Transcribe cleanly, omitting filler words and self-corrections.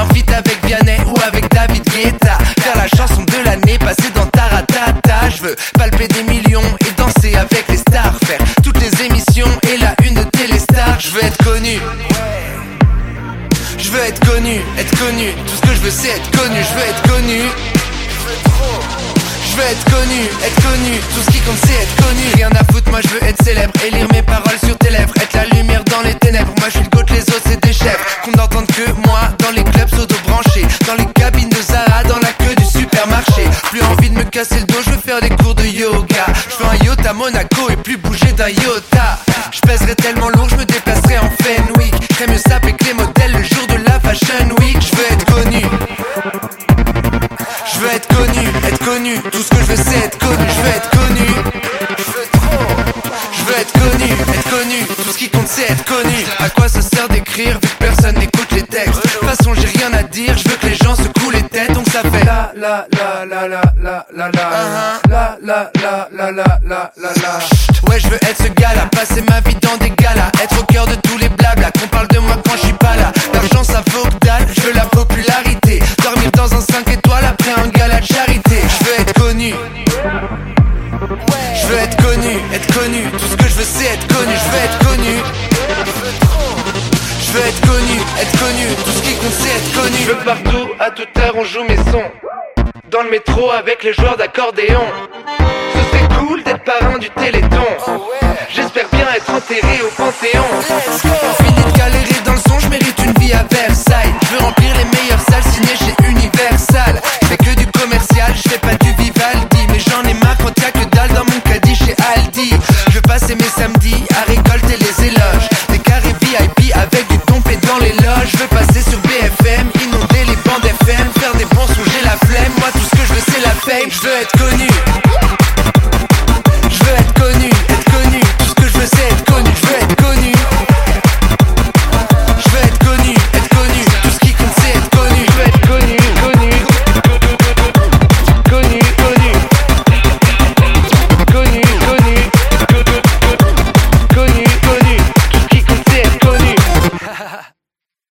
feat avec Vianney ou avec David Guetta. Faire la chanson de l'année, passer dans Taratata. Je veux palper des millions et danser avec les stars, faire toutes les émissions et la une de Téléstar. Je veux être connu. Je veux être connu, tout ce que je veux c'est être connu. Je veux être connu. Je veux être connu, tout ce qui compte c'est être connu. Rien à foutre, moi je veux être célèbre et lire mes paroles sur tes lèvres. Être la lumière dans les ténèbres, moi je suis le goat, les autres c'est des chefs. Qu'on n'entende que moi dans les clubs sodo-branchés, dans les cabines de Zara, dans la queue du supermarché. Plus envie de me casser le dos, je veux faire des cours de yoga. Je veux un yacht à Monaco et plus bouger d'un iota. Je pèserais tellement lourd, je me déplacerais en Fenwick. J'aimerais mieux saper que les modèles le jour de la Fashion Week. Je veux être connu. Je veux être connu, tout ce que je veux c'est être connu. Je veux être connu, je veux être connu, tout ce qui compte c'est être connu. À quoi ça sert d'écrire vu que personne n'écoute les textes? De toute façon j'ai rien à dire, je veux que les gens secouent les têtes. Donc ça fait la la la la la la la la la la la la la la la. Ouais je veux être ce gars là, passer ma vie dans des galas, être au cœur de tous les blabla, qu'on parle de moi quand je suis pas là. L'argent ça vaut que dalle, je veux la popularité, dormir dans un 5 étoiles après un gala de charité. Je veux être connu. Je veux être connu, tout ce que je veux c'est être connu. Je veux être connu. Je veux être connu, tout ce qui compte c'est être connu. Je veux partout, à toute heure on joue mes sons. Dans le métro avec les joueurs d'accordéon. Ce serait cool d'être parrain du Téléthon. J'espère bien être enterré au Panthéon. Fini de galérer dans le son, je mérite une vie à Versailles. Je veux remplir les meilleures salles signées chez Universal. Je fais que du commercial, je fais pas du Vivaldi. Mais j'en ai marre quand y'a que dalle dans mon caddie chez Aldi. Je veux passer mes samedis à